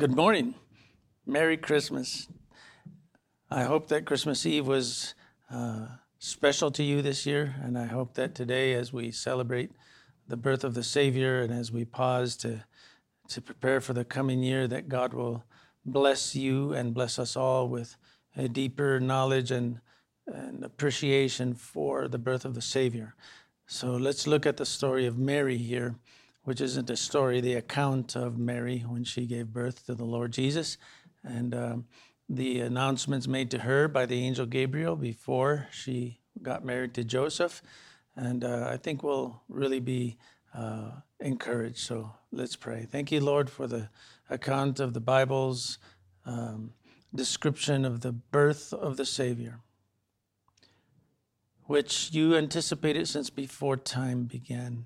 Good morning. Merry Christmas. I hope that Christmas Eve was special to you this year, and I hope that today, as we celebrate the birth of the Savior and as we pause to prepare for the coming year, that God will bless you and bless us all with a deeper knowledge and appreciation for the birth of the Savior. So let's look at the story of Mary here, which isn't a story, the account of Mary when she gave birth to the Lord Jesus, and the announcements made to her by the angel Gabriel before she got married to Joseph. And I think we'll really be encouraged. So let's pray. Thank you, Lord, for the account of the Bible's description of the birth of the Savior, which you anticipated since before time began.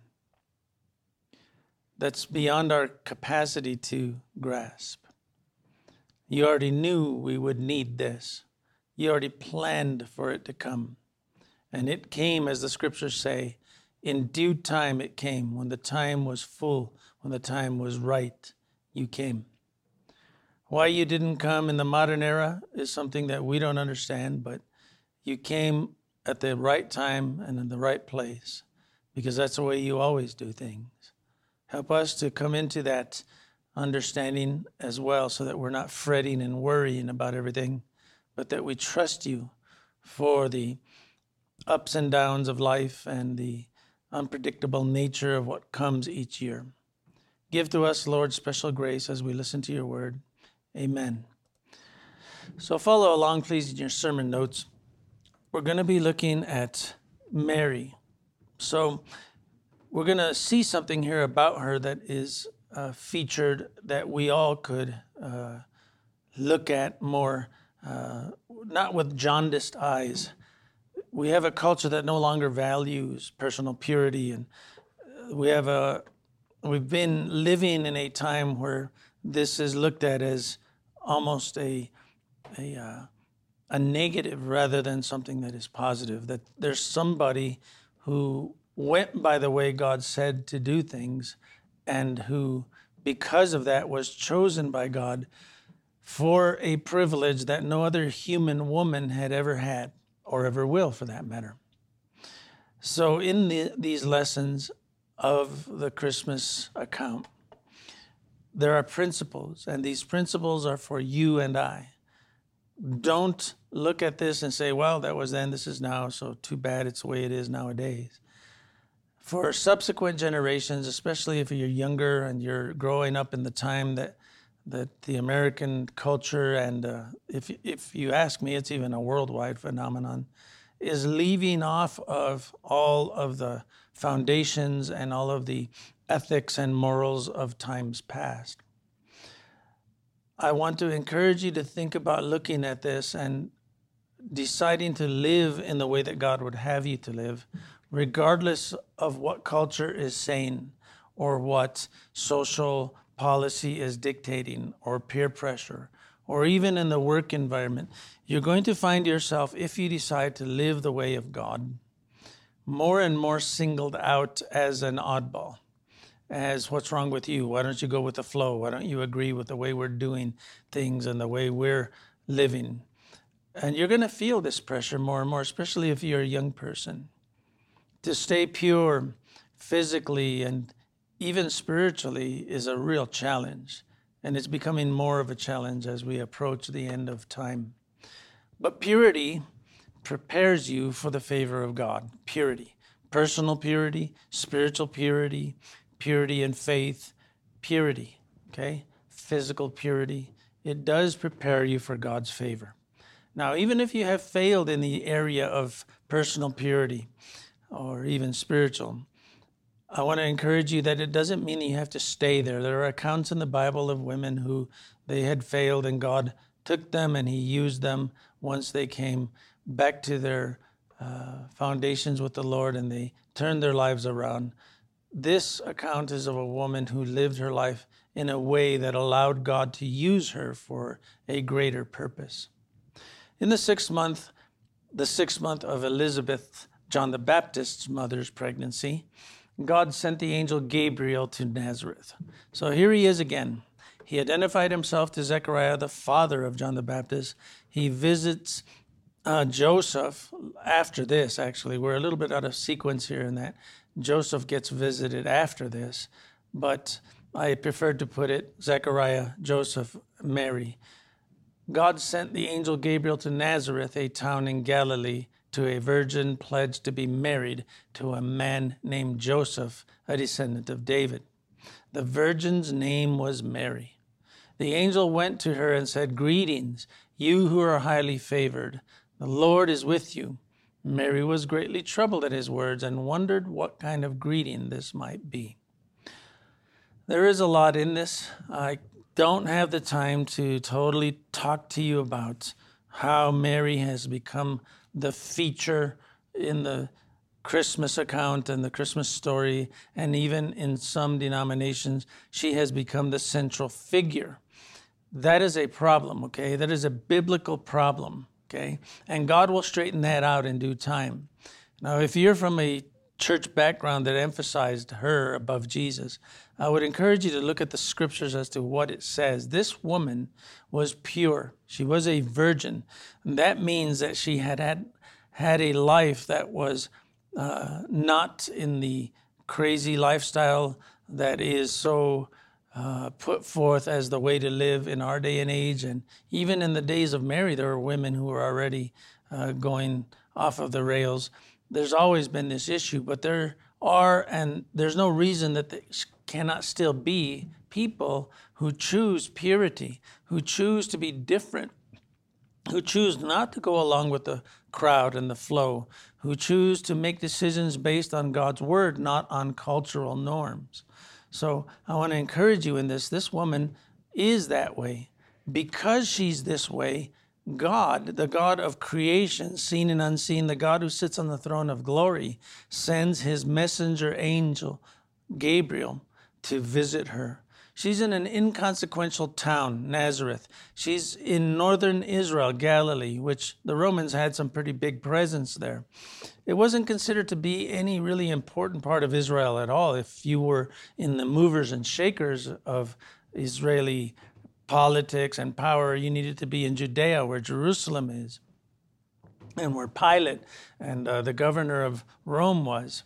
That's beyond our capacity to grasp. You already knew we would need this. You already planned for it to come. And it came, as the scriptures say, in due time it came. When the time was full, when the time was right, you came. Why you didn't come in the modern era is something that we don't understand, but you came at the right time and in the right place, because that's the way you always do things. Help us to come into that understanding as well, so that we're not fretting and worrying about everything, but that we trust you for the ups and downs of life and the unpredictable nature of what comes each year. Give to us, Lord, special grace as we listen to your word. Amen. So follow along, please, in your sermon notes. We're going to be looking at Mary. So we're going to see something here about her that is featured that we all could look at more, not with jaundiced eyes. We have a culture that no longer values personal purity, and we've been living in a time where this is looked at as almost a negative rather than something that is positive, that there's somebody who went by the way God said to do things, and who, because of that, was chosen by God for a privilege that no other human woman had ever had, or ever will, for that matter. So in these lessons of the Christmas account, there are principles, and these principles are for you and I. Don't look at this and say, well, that was then, this is now, so too bad it's the way it is nowadays. For subsequent generations, especially if you're younger and you're growing up in the time that the American culture, and if you ask me, it's even a worldwide phenomenon, is leaving off of all of the foundations and all of the ethics and morals of times past. I want to encourage you to think about looking at this and deciding to live in the way that God would have you to live, regardless of what culture is saying or what social policy is dictating or peer pressure, or even in the work environment. You're going to find yourself, if you decide to live the way of God, more and more singled out as an oddball, as what's wrong with you? Why don't you go with the flow? Why don't you agree with the way we're doing things and the way we're living? And you're going to feel this pressure more and more, especially if you're a young person, to stay pure physically and even spiritually is a real challenge. And it's becoming more of a challenge as we approach the end of time. But purity prepares you for the favor of God. Purity, personal purity, spiritual purity, purity in faith, purity, okay? Physical purity. It does prepare you for God's favor. Now, even if you have failed in the area of personal purity or even spiritual, I want to encourage you that it doesn't mean you have to stay there. There are accounts in the Bible of women who they had failed, and God took them and he used them once they came back to their foundations with the Lord and they turned their lives around. This account is of a woman who lived her life in a way that allowed God to use her for a greater purpose. In the sixth month of Elizabeth, John the Baptist's mother's pregnancy, God sent the angel Gabriel to Nazareth. So here he is again. He identified himself to Zechariah, the father of John the Baptist. He visits Joseph after this, actually. We're a little bit out of sequence here in that Joseph gets visited after this, but I preferred to put it Zechariah, Joseph, Mary. God sent the angel Gabriel to Nazareth, a town in Galilee, to a virgin pledged to be married to a man named Joseph, a descendant of David. The virgin's name was Mary. The angel went to her and said, "Greetings, you who are highly favored. The Lord is with you." Mary was greatly troubled at his words and wondered what kind of greeting this might be. There is a lot in this. I don't have the time to totally talk to you about how Mary has become the feature in the Christmas account and the Christmas story, and even in some denominations, she has become the central figure. That is a problem, okay? That is a biblical problem, okay? And God will straighten that out in due time. Now, if you're from a church background that emphasized her above Jesus, I would encourage you to look at the scriptures as to what it says. This woman was pure. She was a virgin. And that means that she had a life that was not in the crazy lifestyle that is so put forth as the way to live in our day and age. And even in the days of Mary, there were women who were already going off of the rails. There's always been this issue, but there are, and there's no reason that there cannot still be people who choose purity, who choose to be different, who choose not to go along with the crowd and the flow, who choose to make decisions based on God's word, not on cultural norms. So I want to encourage you in this. This woman is that way. Because she's this way, God, the God of creation, seen and unseen, the God who sits on the throne of glory, sends his messenger angel, Gabriel, to visit her. She's in an inconsequential town, Nazareth. She's in northern Israel, Galilee, which the Romans had some pretty big presence there. It wasn't considered to be any really important part of Israel at all. If you were in the movers and shakers of Israeli politics and power, you needed to be in Judea, where Jerusalem is, and where Pilate and the governor of Rome was.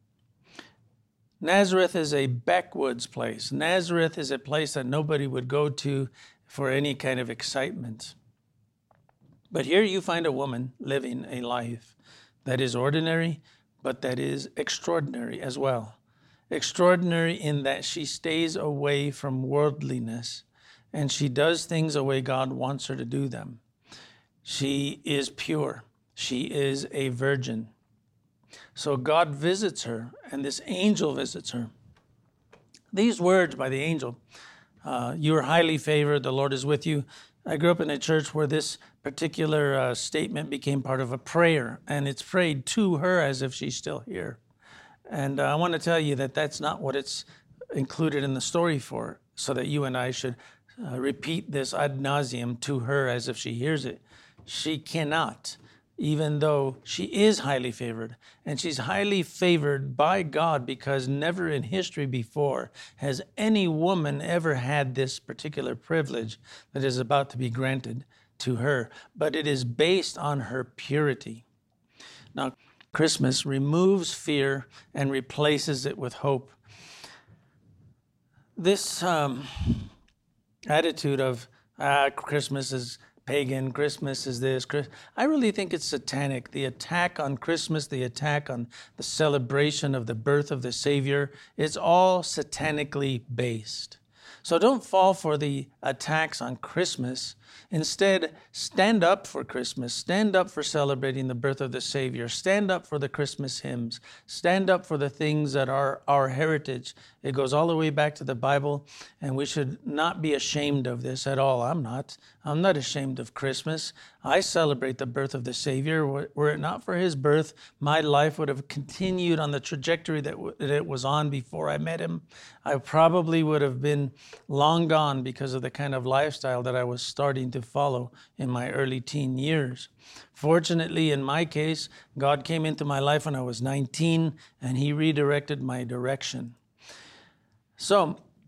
Nazareth is a backwoods place. Nazareth is a place that nobody would go to for any kind of excitement. But here you find a woman living a life that is ordinary, but that is extraordinary as well. Extraordinary in that she stays away from worldliness, and she does things the way God wants her to do them. She is pure. She is a virgin. So God visits her, and this angel visits her. These words by the angel, "You are highly favored, the Lord is with you." I grew up in a church where this particular statement became part of a prayer, and it's prayed to her as if she's still here. And I want to tell you that that's not what it's included in the story for, so that you and I should repeat this ad nauseum to her as if she hears it. She cannot, even though she is highly favored. And she's highly favored by God because never in history before has any woman ever had this particular privilege that is about to be granted to her. But it is based on her purity. Now, Christmas removes fear and replaces it with hope. This attitude of Christmas is pagan, Christmas is this. I really think it's satanic. The attack on Christmas, the attack on the celebration of the birth of the Savior, it's all satanically based. So don't fall for the attacks on Christmas. Instead, stand up for Christmas. Stand up for celebrating the birth of the Savior. Stand up for the Christmas hymns. Stand up for the things that are our heritage. It goes all the way back to the Bible, and we should not be ashamed of this at all. I'm not ashamed of Christmas. I celebrate the birth of the Savior. Were it not for his birth, my life would have continued on the trajectory that it was on before I met him. I probably would have been long gone because of the kind of lifestyle that I was starting to follow in my early teen years. Fortunately, in my case, God came into my life when I was 19, and he redirected my direction. So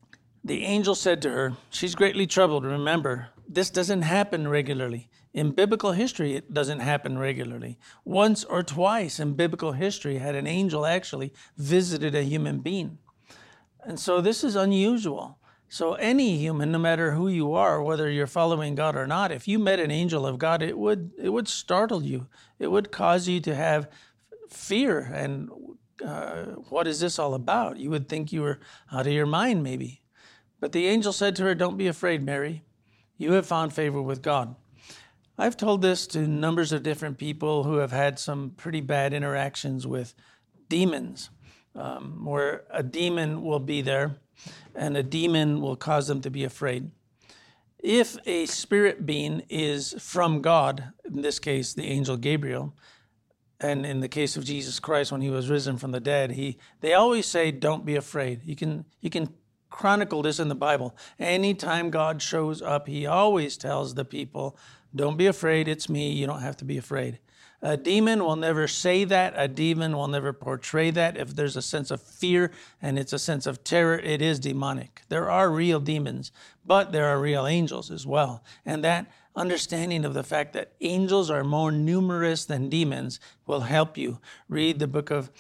The angel said to her, she's greatly troubled. Remember, this doesn't happen regularly. In biblical history, it doesn't happen regularly. Once or twice in biblical history had an angel actually visited a human being. And so this is unusual. So any human, no matter who you are, whether you're following God or not, if you met an angel of God, it would startle you. It would cause you to have fear. And what is this all about? You would think you were out of your mind, maybe. But the angel said to her, don't be afraid, Mary. You have found favor with God. I've told this to numbers of different people who have had some pretty bad interactions with demons, where a demon will be there and a demon will cause them to be afraid. If a spirit being is from God, in this case, the angel Gabriel, and in the case of Jesus Christ, when he was risen from the dead, they always say, don't be afraid. You can chronicle this in the Bible. Anytime God shows up, he always tells the people, don't be afraid, it's me, you don't have to be afraid. A demon will never say that. A demon will never portray that. If there's a sense of fear and it's a sense of terror, it is demonic. There are real demons, but there are real angels as well. And that understanding of the fact that angels are more numerous than demons will help you. Read the book of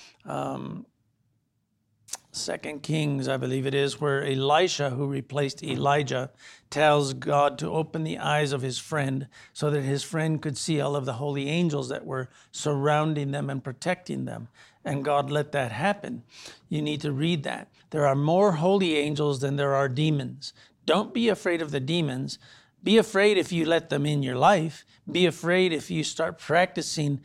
2 Kings, I believe it is, where Elisha, who replaced Elijah, tells God to open the eyes of his friend so that his friend could see all of the holy angels that were surrounding them and protecting them. And God let that happen. You need to read that. There are more holy angels than there are demons. Don't be afraid of the demons. Be afraid if you let them in your life. Be afraid if you start practicing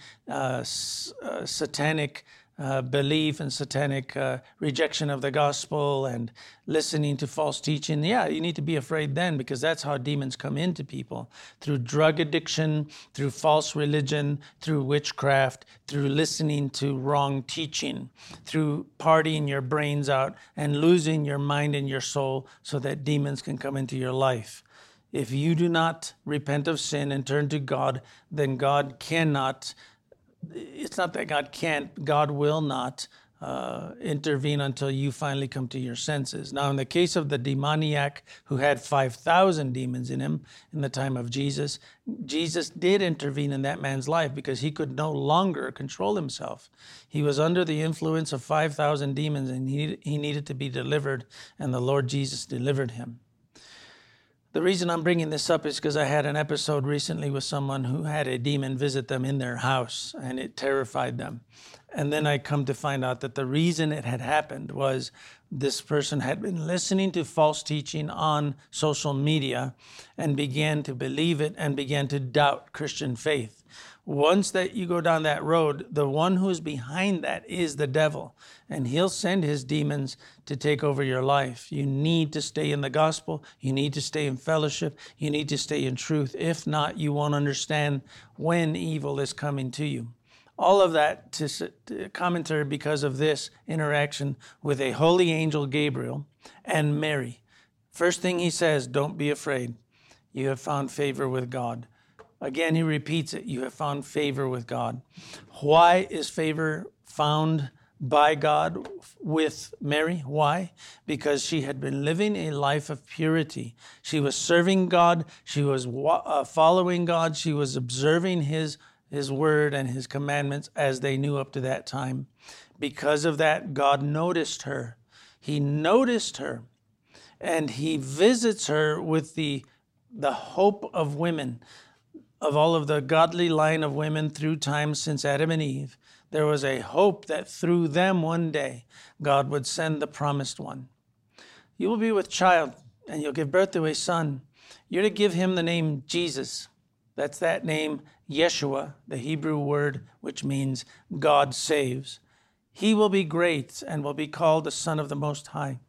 satanic belief and satanic rejection of the gospel and listening to false teaching. Yeah, you need to be afraid then, because that's how demons come into people. Through drug addiction, through false religion, through witchcraft, through listening to wrong teaching, through partying your brains out and losing your mind and your soul so that demons can come into your life. If you do not repent of sin and turn to God, then God cannot. It's not that God can't, God will not intervene until you finally come to your senses. Now, in the case of the demoniac who had 5,000 demons in him in the time of Jesus, Jesus did intervene in that man's life because he could no longer control himself. He was under the influence of 5,000 demons and he needed to be delivered, and the Lord Jesus delivered him. The reason I'm bringing this up is because I had an episode recently with someone who had a demon visit them in their house, and it terrified them. And then I come to find out that the reason it had happened was this person had been listening to false teaching on social media and began to believe it and began to doubt Christian faith. Once that you go down that road, the one who's behind that is the devil, and he'll send his demons to take over your life. You need to stay in the gospel. You need to stay in fellowship. You need to stay in truth. If not, you won't understand when evil is coming to you. All of that to commentary because of this interaction with a holy angel, Gabriel, and Mary. First thing he says, don't be afraid. You have found favor with God. Again, he repeats it. You have found favor with God. Why is favor found by God with Mary? Why? Because she had been living a life of purity. She was serving God. She was following God. She was observing His word and His commandments as they knew up to that time. Because of that, God noticed her. He noticed her, and He visits her with the hope of women, of all of the godly line of women through time since Adam and Eve. There was a hope that through them one day God would send the promised one. You will be with child, and you'll give birth to a son. You're to give him the name Jesus. That's that name, Yeshua, the Hebrew word which means God saves. He will be great and will be called the Son of the Most High.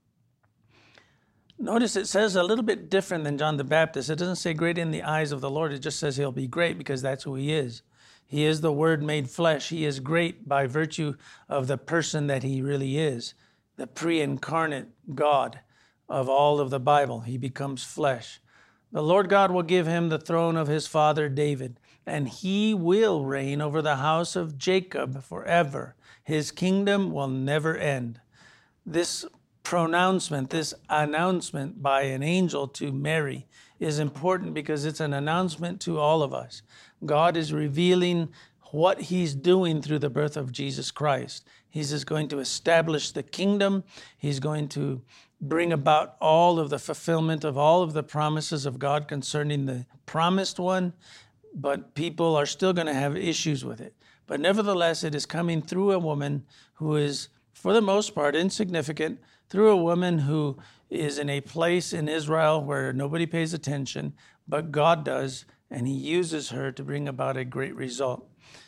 Notice it says a little bit different than John the Baptist. It doesn't say great in the eyes of the Lord. It just says he'll be great because that's who he is. He is the Word made flesh. He is great by virtue of the person that he really is, the pre-incarnate God of all of the Bible. He becomes flesh. The Lord God will give him the throne of his father David, and he will reign over the house of Jacob forever. His kingdom will never end. This pronouncement, this announcement by an angel to Mary is important because it's an announcement to all of us. God is revealing what he's doing through the birth of Jesus Christ. He's just going to establish the kingdom. He's going to bring about all of the fulfillment of all of the promises of God concerning the promised one, but people are still going to have issues with it. But nevertheless, it is coming through a woman who is, for the most part, insignificant, through a woman who is in a place in Israel where nobody pays attention, but God does, and he uses her to bring about a great result.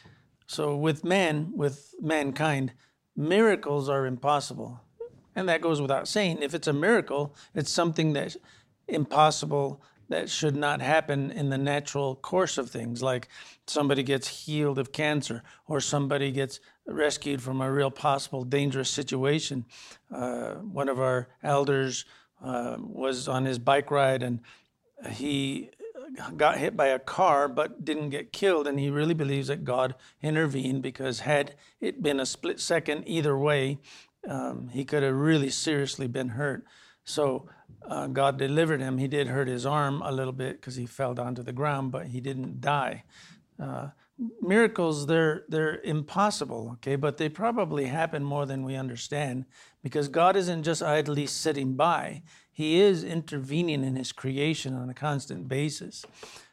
So with mankind, miracles are impossible. And that goes without saying. If it's a miracle, it's something that's impossible, that should not happen in the natural course of things, like somebody gets healed of cancer or somebody gets rescued from a real possible dangerous situation. One of our elders was on his bike ride and he got hit by a car but didn't get killed, and he really believes that God intervened, because had it been a split second either way, he could have really seriously been hurt. So God delivered him. He did hurt his arm a little bit because he fell down to the ground, but he didn't die. Miracles, they're impossible, okay? But they probably happen more than we understand, because God isn't just idly sitting by. He is intervening in his creation on a constant basis.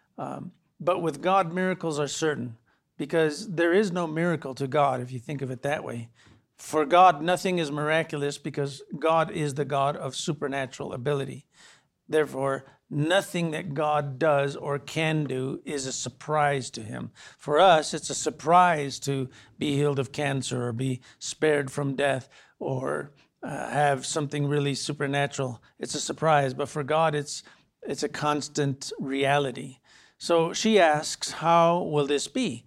But with God, miracles are certain, because there is no miracle to God, if you think of it that way. For God, nothing is miraculous, because God is the God of supernatural ability. Therefore, nothing that God does or can do is a surprise to him. For us, it's a surprise to be healed of cancer or be spared from death or have something really supernatural. It's a surprise, but for God, it's a constant reality. So she asks, how will this be?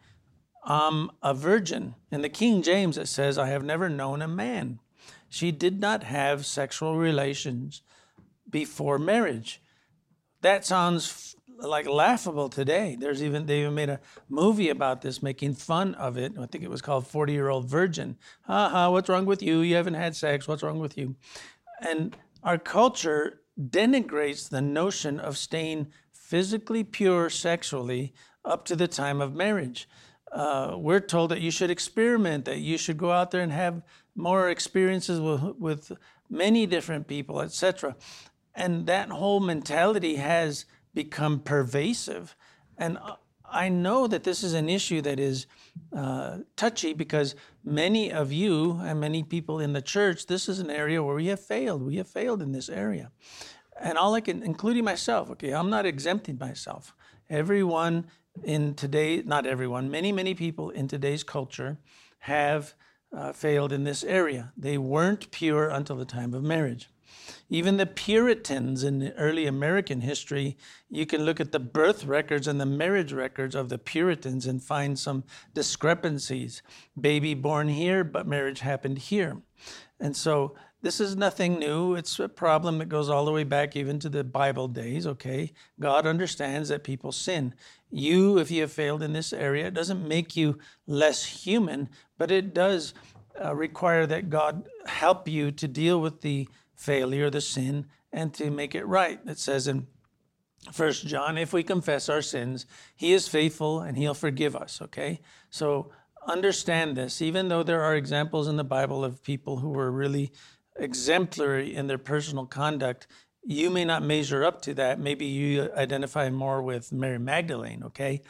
I'm a virgin. In the King James, it says, I have never known a man. She did not have sexual relations before marriage. That sounds like laughable today. They even made a movie about this, making fun of it. I think it was called 40-Year-Old Virgin. What's wrong with you? You haven't had sex. What's wrong with you? And our culture denigrates the notion of staying physically pure sexually up to the time of marriage. We're told that you should experiment, that you should go out there and have more experiences with many different people, etc. And that whole mentality has become pervasive. And I know that this is an issue that is touchy, because many of you and many people in the church, this is an area where we have failed. We have failed in this area. And including myself, okay, I'm not exempting myself. Everyone in today, not everyone, many people in today's culture have failed in this area. They weren't pure until the time of marriage. Even the Puritans in the early American history, you can look at the birth records and the marriage records of the Puritans and find some discrepancies. Baby born here, but marriage happened here. And so this is nothing new. It's a problem that goes all the way back even to the Bible days, okay? God understands that people sin. You, if you have failed in this area, it doesn't make you less human, but it does require that God help you to deal with the failure, the sin, and to make it right. It says in 1 John, if we confess our sins, he is faithful and he'll forgive us, okay? So understand this. Even though there are examples in the Bible of people who were really exemplary in their personal conduct, you may not measure up to that. Maybe you identify more with Mary Magdalene, okay?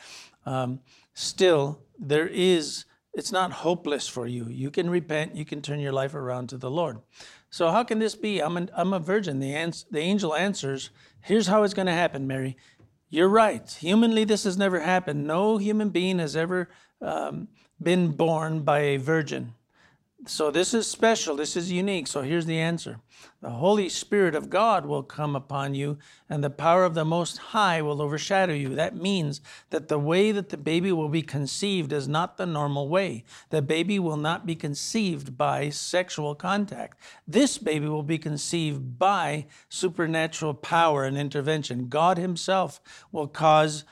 Still, it's not hopeless for you. You can repent, you can turn your life around to the Lord. So how can this be? I'm a virgin. The angel answers, here's how it's going to happen, Mary. You're right. Humanly, this has never happened. No human being has ever been born by a virgin. So this is special. This is unique. So here's the answer. The Holy Spirit of God will come upon you, and the power of the Most High will overshadow you. That means that the way that the baby will be conceived is not the normal way. The baby will not be conceived by sexual contact. This baby will be conceived by supernatural power and intervention. God himself will cause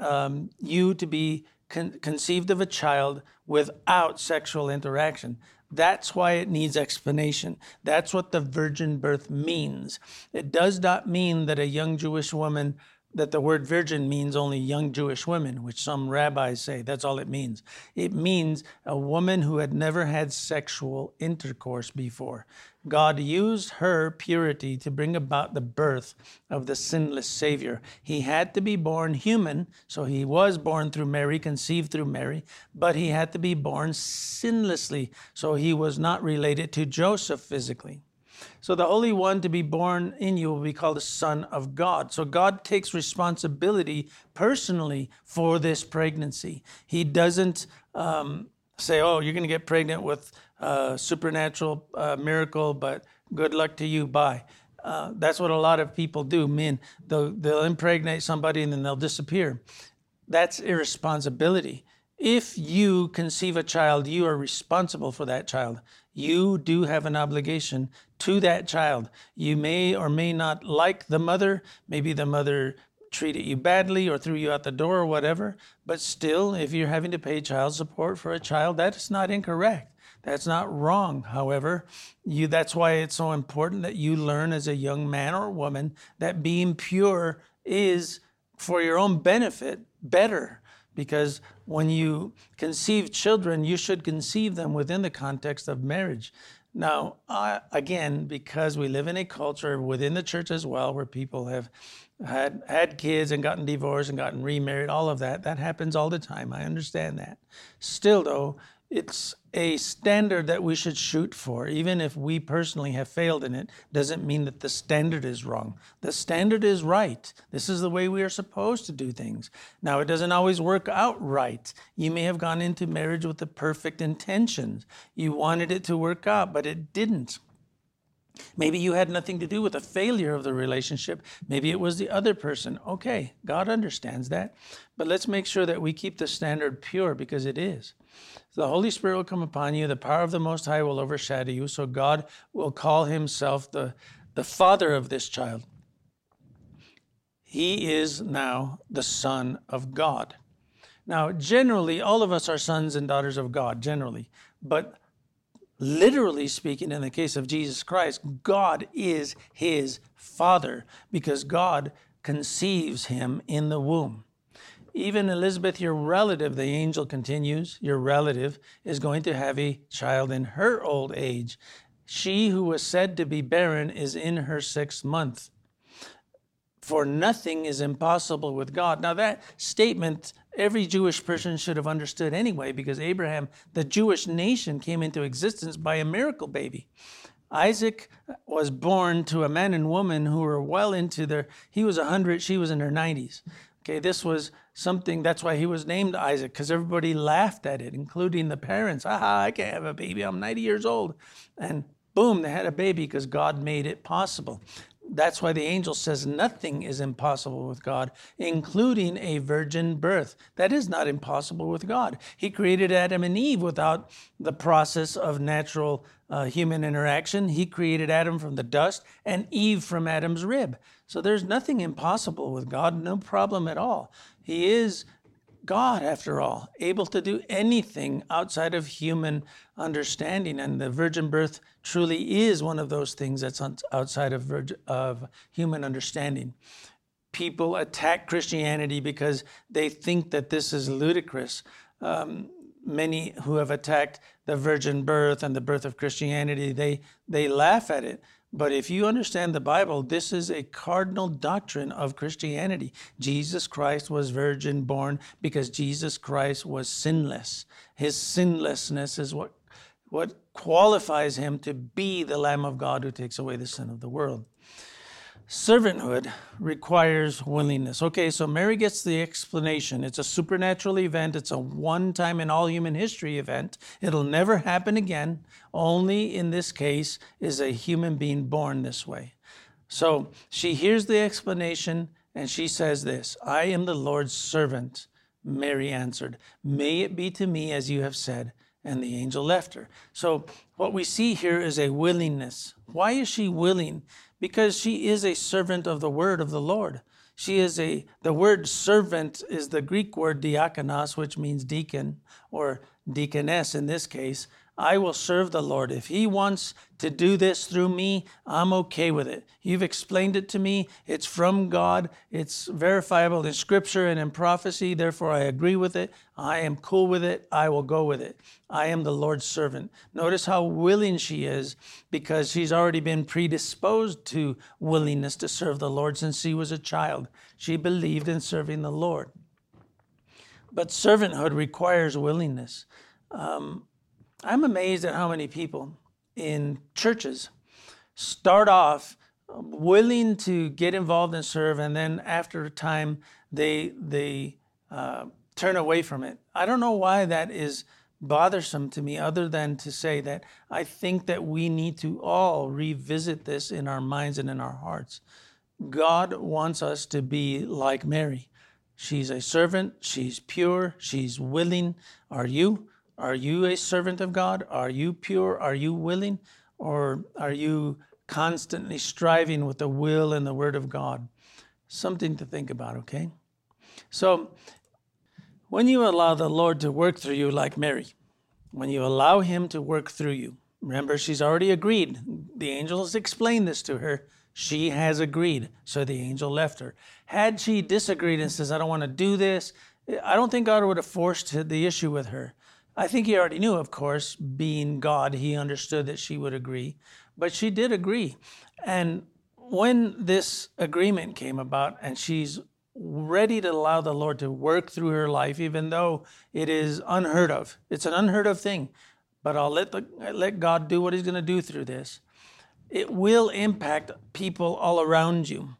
you to be conceived of a child without sexual interaction. That's why it needs explanation. That's what the virgin birth means. It does not mean that a young Jewish woman, that the word virgin means only young Jewish women, which some rabbis say. That's all it means. It means a woman who had never had sexual intercourse before. God used her purity to bring about the birth of the sinless Savior. He had to be born human, so he was born through Mary, conceived through Mary, but he had to be born sinlessly, so he was not related to Joseph physically. So the Holy One to be born in you will be called the Son of God. So God takes responsibility personally for this pregnancy. He doesn't say, oh, you're going to get pregnant with a supernatural miracle, but good luck to you, bye. That's what a lot of people do. Men, they'll impregnate somebody and then they'll disappear. That's irresponsibility. If you conceive a child, you are responsible for that child. You do have an obligation to that child. You may or may not like the mother. Maybe the mother treated you badly or threw you out the door or whatever. But still, if you're having to pay child support for a child, that is not incorrect. That's not wrong. However, that's why it's so important that you learn as a young man or woman that being pure is, for your own benefit, better. Because when you conceive children, you should conceive them within the context of marriage. Now, again, because we live in a culture within the church as well, where people have had kids and gotten divorced and gotten remarried, all of that happens all the time. I understand that. Still, though, it's a standard that we should shoot for. Even if we personally have failed in it, doesn't mean that the standard is wrong. The standard is right. This is the way we are supposed to do things. Now, it doesn't always work out right. You may have gone into marriage with the perfect intentions. You wanted it to work out, but it didn't. Maybe you had nothing to do with the failure of the relationship. Maybe it was the other person. Okay, God understands that. But let's make sure that we keep the standard pure, because it is. The Holy Spirit will come upon you. The power of the Most High will overshadow you. So God will call himself the father of this child. He is now the Son of God. Now, generally, all of us are sons and daughters of God, generally. But literally speaking, in the case of Jesus Christ, God is his Father, because God conceives him in the womb. Even Elizabeth, your relative, the angel continues, your relative is going to have a child in her old age. She who was said to be barren is in her 6th month. For nothing is impossible with God. Now that statement, every Jewish person should have understood anyway, because Abraham, the Jewish nation, came into existence by a miracle baby. Isaac was born to a man and woman who were well into he was 100, she was in her 90s. Okay, this was something, that's why he was named Isaac, because everybody laughed at it, including the parents. I can't have a baby, I'm 90 years old. And boom, they had a baby because God made it possible. That's why the angel says nothing is impossible with God, including a virgin birth. That is not impossible with God. He created Adam and Eve without the process of natural human interaction. He created Adam from the dust and Eve from Adam's rib. So there's nothing impossible with God, no problem at all. He is God, after all, able to do anything outside of human understanding. And the virgin birth truly is one of those things that's outside of human understanding. People attack Christianity because they think that this is ludicrous. Many who have attacked the virgin birth and the birth of Christianity, they laugh at it. But if you understand the Bible, this is a cardinal doctrine of Christianity. Jesus Christ was virgin born because Jesus Christ was sinless. His sinlessness is what qualifies him to be the Lamb of God who takes away the sin of the world. Servanthood requires willingness. Okay, so Mary gets the explanation. It's a supernatural event. It's a one-time in all human history event. It'll never happen again. Only in this case is a human being born this way. So she hears the explanation and she says this, I am the Lord's servant. Mary answered, may it be to me as you have said. And the angel left her. So what we see here is a willingness. Why is she willing? Because she is a servant of the word of the Lord. The word servant is the Greek word diakonos, which means deacon or deaconess in this case. I will serve the Lord. If he wants to do this through me, I'm okay with it. You've explained it to me. It's from God. It's verifiable in Scripture and in prophecy. Therefore, I agree with it. I am cool with it. I will go with it. I am the Lord's servant. Notice how willing she is, because she's already been predisposed to willingness to serve the Lord since she was a child. She believed in serving the Lord. But servanthood requires willingness. I'm amazed at how many people in churches start off willing to get involved and serve, and then after a time they turn away from it. I don't know why that is bothersome to me, other than to say that I think that we need to all revisit this in our minds and in our hearts. God wants us to be like Mary. She's a servant. She's pure. She's willing. Are you? Are you a servant of God? Are you pure? Are you willing? Or are you constantly striving with the will and the word of God? Something to think about, okay? So when you allow the Lord to work through you like Mary, when you allow him to work through you, remember, she's already agreed. The angel has explained this to her. She has agreed, so the angel left her. Had she disagreed and says, I don't want to do this, I don't think God would have forced the issue with her. I think he already knew, of course, being God, he understood that she would agree. But she did agree. And when this agreement came about and she's ready to allow the Lord to work through her life, even though it is unheard of. It's an unheard of thing. But I'll let God do what he's going to do through this. It will impact people all around you.